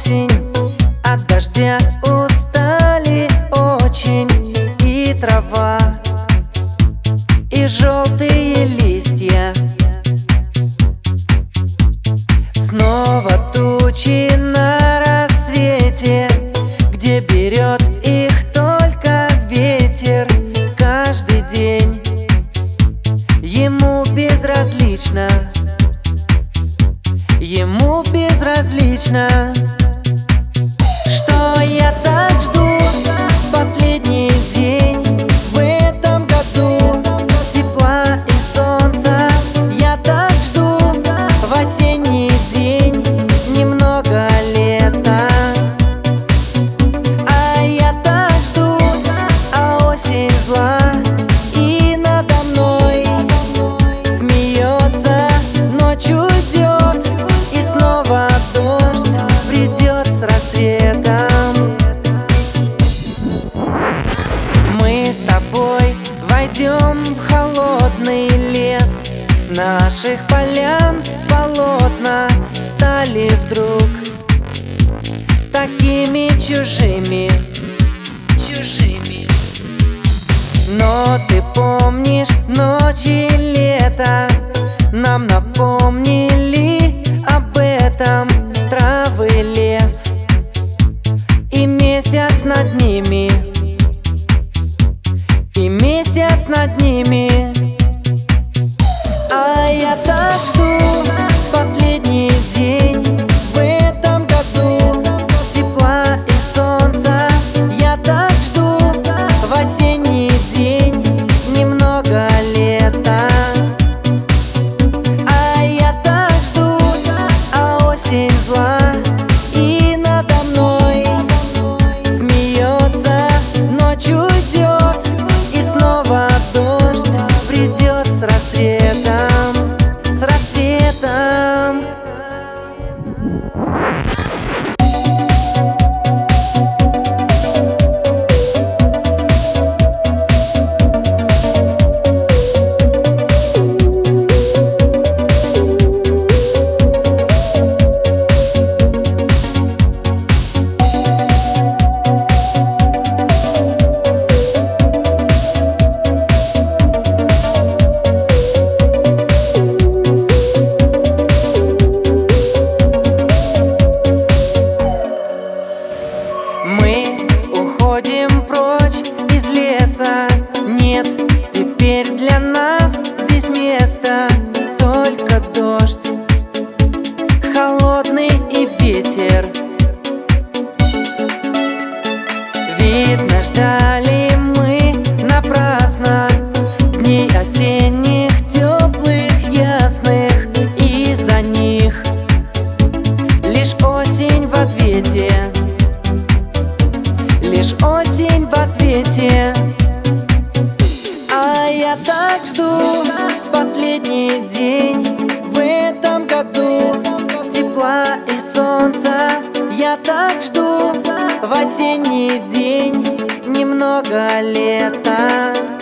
осень, от дождя устали очень. И трава, и желтые листья. Снова тучи на рассвете, где берет их только ветер. Каждый день ему безразлично, ему безразлично, что я так жду последний день в этом году. Тепла и солнца я так жду, в осенний день немного лета. А я так жду, а осень зла и надо мной смеется. Ночью идет, и снова дождь придет с рассветом. Мы с тобой войдем в холодный лес. Наших полян полотна стали вдруг такими чужими. Но ты помнишь, ночи лета нам напомнили об этом. Травы, лес и месяц над ними, и месяц над ними. А я так жду последний день в этом году. Тепла и солнца я так жду, в осенний день немного лета. А я так жду, а осень зла и надо мной смеется. Ночью идет, и снова дождь придет с рассветом, с рассветом. Мы уходим прочь из леса. Нет теперь для нас здесь места. Только дождь холодный и ветер. Видно, ждали мы напрасно дней осенних, теплых, ясных. Из-за них лишь осень в ответе, лишь осень в ответе. А я так жду последний день в этом году. Тепла и солнца я так жду, в осенний день немного лета.